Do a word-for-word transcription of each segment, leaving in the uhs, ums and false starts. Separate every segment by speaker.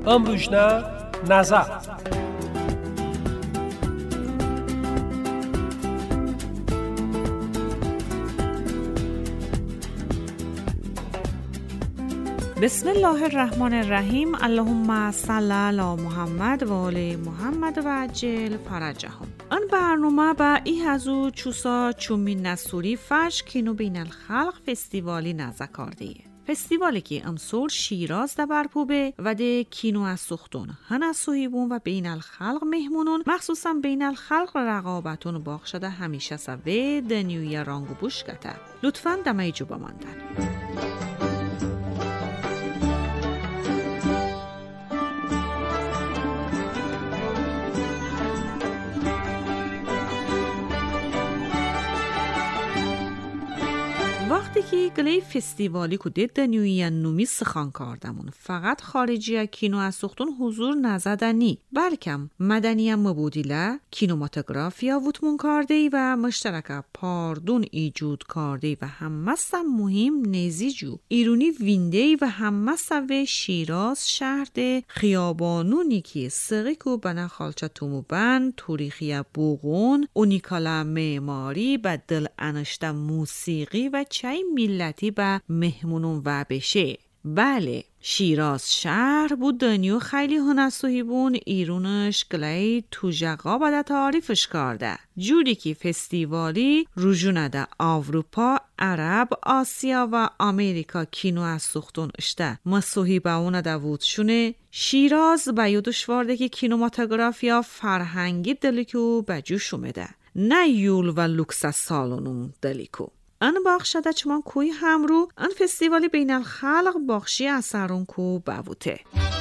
Speaker 1: امروجنا نظر.
Speaker 2: بسم الله الرحمن الرحیم. اللهم صل علی محمد و آل محمد و عجل فرجهم. آن برنامه با ای هزو چوسا چومی نسوری فش کینو بین الخلق فستیوالی نزکاردیه. فستیوالی که امسال شیراز ده برپوبه و ده کینو از سختون هنه سویبون و بین الخلق مهمونون مخصوصا بین الخلق رقابتون باق شده همیشه سوه دنیوی رانگو بوش گته. لطفاً دمه جو بماندن. وقتی که گلی فستیوالی که دید دنیوی نومی سخان کردمون فقط خارجی ها کینو از سختون حضور نزدنی بلکم مدنی هم مبودیله کینوماتوگرافیا وطمون کرده و مشترک پاردون ایجود کرده و همه مهم نزیجو ایرونی وینده و همه سوه شیراز شهر ده خیابانونی که سقیکو بنا خالچه توموبن توریخی بوغون اونیکالا معماری و دل انشته موسیقی و چای ملتی با مهمونون و بشه. بله شیراز شهر بود دنیو خیلی هنسوهیبون ایرونش گلی تو جقا بده تعریفش کرده جوری که فستیوالی رجونه ده اروپا، عرب، آسیا و امریکا کینو از سختون اشته مسوهیبه اونه ده وودشونه شیراز به دشوارده که کینوماتوگرافیا فرهنگی دلیکو بجوش اومده نه یول و لوکس سالونون دلیکو. ان باخشده چمان کوی همرو ان فستیوالی بین الخلق باخشی اثرون کو باوته.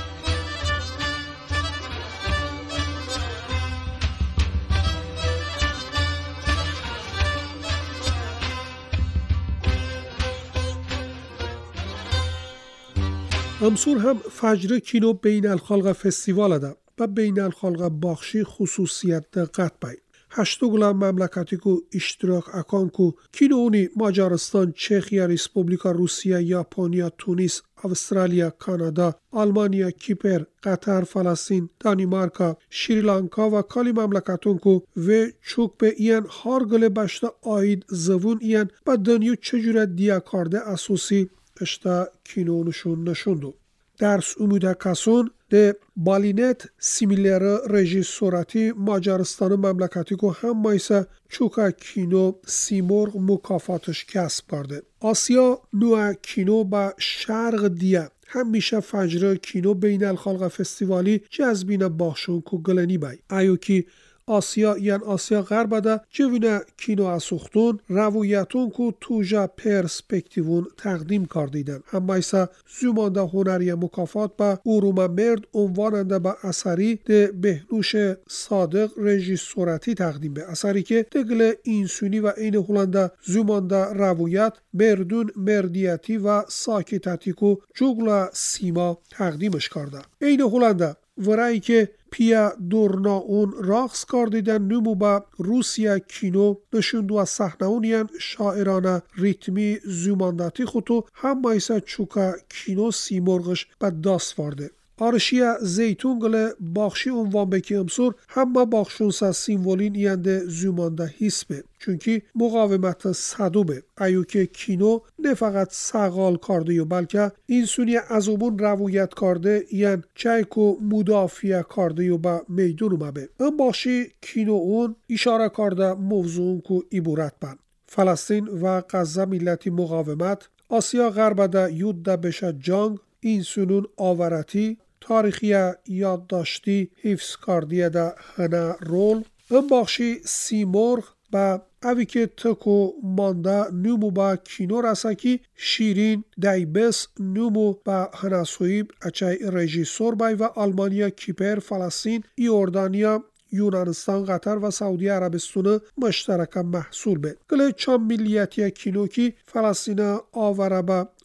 Speaker 3: امسور هم فجر کینو بین الخلق فستیوال ده و بین الخلق باخشی خصوصیت دقت بای. هشتو گلم مملکتی کو اشتراک اکان کو کینونی ماجارستان، چخیا، ریسپوبلیکا روسیه، یاپونیا، تونس، استرالیا، کانادا، آلمانیا، کیپر، قطر، فلسطین، دانمارکا، شریلانکا و کالی مملکتون کو و چوک به این هار گل بشتا آید زوون این با دنیو چجوره دیا کارده اسوسی اشتا کینونشون نشوندو. درس امیده کسون ده بالینت سیمیلر رژیسوراتی ماجارستان مملکتی که هم مایسا چوکا کینو سیمرغ مکافاتش کسب کرده. آسیا نوع کینو با شرق دیه همیشه فجر کینو بین الخلق فستیوالی جذبین باخشون که گلنی بای. ایو که آسیا یان آسیا غرب ده جوینه کینو اسوختون روایتون که توجا پرسپکتیوون تقدیم کردیدن. هم ایسا زمانده هنری مکافات با اوروما مرد عنواننده با اثری ده بهنوش صادق رژیسوراتی تقدیم به اثری که دگل اینسونی و این هولنده زمانده روایت مردون مردیتی و ساکتتی که جگل سیما تقدیمش کرده. این هولنده ورایی که پیا دورنا اون راقص کردیدن نمو با روسیا کینو نشوند و صحنه‌اونیان شاعرانه ریتمی زماندتی خودو هم مایسا چوکا کینو سیمرغش به دست وارده. آرشیا زیتون گله باخشی عنوان بکی امسور همه باخشونسا سیمولین ینده زمانده حسبه چونکی مقاومت صدوبه ایو که کینو نه فقط ساغال کرده یو بلکه این سونی ازوبون روایت کرده ین چایکو مدافع کرده یو با میدون اومه ام باخشی کینو اون اشاره کرده موضوعون کو عبارت بن فلسطین و غزه ملتی مقاومت آسیا غرب ده یود ده بشه جنگ این سونون آورتی تاریخی یادداشتی حفظ کردیه ده هنه رول ام باخشی سیمرغ با اوی که تکو مانده نمو با کینو رسکی شیرین دایبس نمو با هنه سویب اچای رژیسور بای و آلمانیا کیپر فلسطین ایوردانیا یونانستان قطر و سعودی عربستان مشترک محصول به گله چام ملیتی کینو کی فلسطین آوره با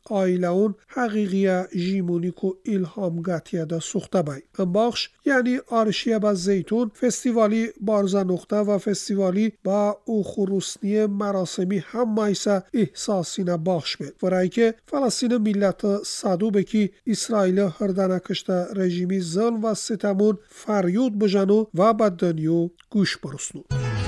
Speaker 3: aileun haqiqiya jimoniku ilham gatiya da suxta bay. Am baxş yani arşiya ba zeytun festivali barza nokta ve festivali ba o xurusniye merasimi hammaysa ihsasina baxş be. Varay ke Falastin milleti sadube ki İsrail hırdana kışta rejimi zulm ve sitamun faryod bjanu ve ba dünyo guş barusnu.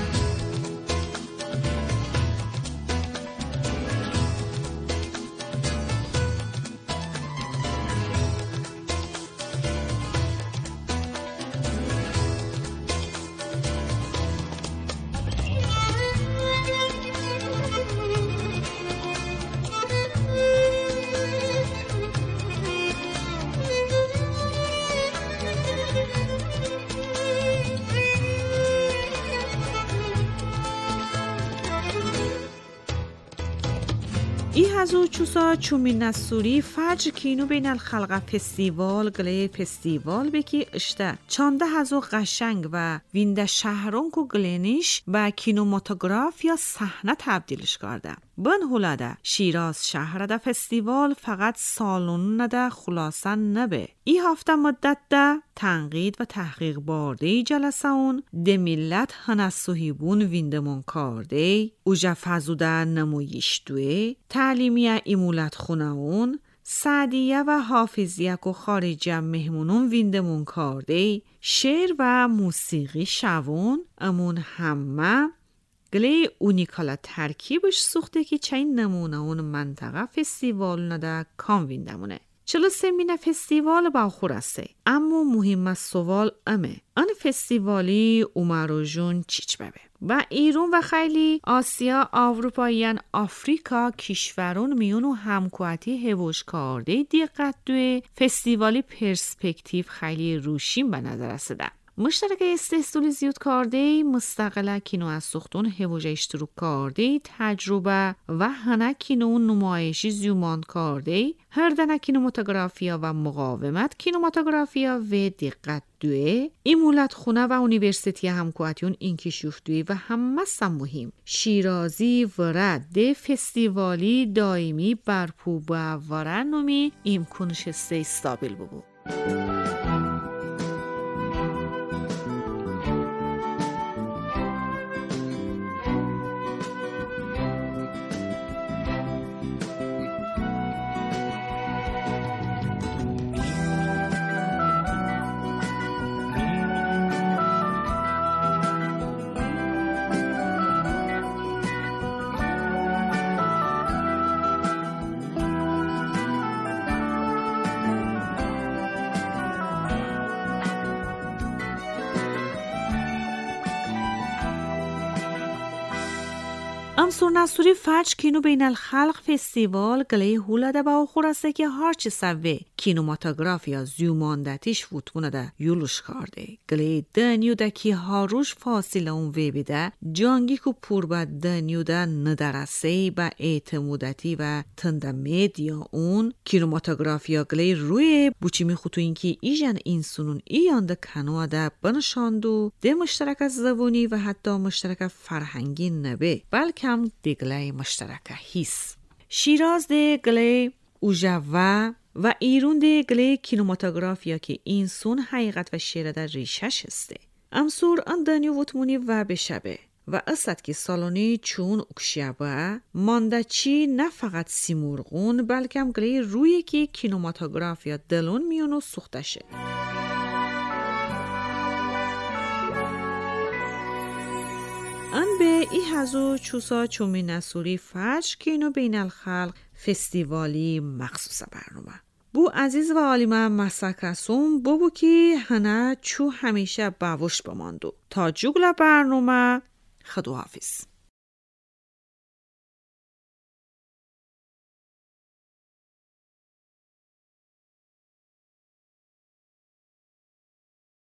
Speaker 2: ای هزو چوسا چومین نسوری فجر کینو بین الخلق فستیوال گله فستیوال بکی اشته چانده هزو قشنگ و وینده شهرون کو گلینیش با کینوماتوگراف یا صحنه تبدیلش کرده. بن هولاده شیراز شهر ده فستیوال فقط سالون نده خلاصا نبه. ای هفته مدت ده تنقید و تحقیق بارده ای جلسه اون ده ملت هنسوهیبون ویندمون کرده اوجه فزوده نمویش دوه تعلیمی ایمولت خونه اون سعدیه و حافظیه و خارجی مهمونون ویندمون کرده شعر و موسیقی شوون امون همه گله اونیکالا ترکیبش سوخته که چین نمونه اون منطقه فستیوال نده کام ویندمونه. چلو سمین فستیوال با خورسته اما مهم از سوال امه آن فستیوالی اومارو جون چیچ ببه و ایران و خیلی آسیا آوروپاییان آفریقا کشورون میون و همکواتی هوش کرده دقت دوی فستیوالی پرسپکتیو خیلی روشین به نظر رسیده. مشترک استحصال زیاد کرده مستقل کینو از سختون هوجه اشتروک کرده تجربه و هنه کینو نمایشی زیومان کرده هر دنه کینوماتوگرافیا و مقاومت کینوماتوگرافیا و دقت دوی ایمولت خونه و اونیورسیتی همکواتیون این کشوف دوی و همه سم مهم شیرازی ورد ده فستیوالی دائمی برپو با ورنومی امکانش سه استابل ببو. امسور نصوری فجر کینو بین الخلق فستیوال گله هولاده با خورسته که هرچی سوه کینوماتوگرافیا زیوماندتیش وطمونه ده یولوش کرده. گله دنیو ده که هاروش فاصله اون وی بده جانگی که پور با دنیو ده ندرسه با اعتمودتی و تندمید یا اون کینوماتوگرافیا گله روی بوچی می خطو این که ایجن اینسونون ایان ده کنوه ده بنشاندو ده مشترک از زبونی و حتی مشترک فرهنگی نبه بلکه هم دگله مشترک هیست. شیراز ده گله اوجوه و ایرون ده گله کینوماتوگرافیا که اینسون حقیقت و شعر در ریشش هسته. امسور اندانیو وطمونی و بشبه و اصد که سالونی چون اکشیابه مانده چی نه فقط سیمورغون بلکه هم گله روی که کینوماتوگرافیا دلون میونو سوخته شه. ان به ای هزو چوسا چومی نسوری فجر کینو بین الخلق فستیوالی مخصوص برنامه. بو عزیز و عالمه مسکرسون بو بو که هنه چو همیشه باوش بماندو. تا جوگل برنامه خدو حافظ.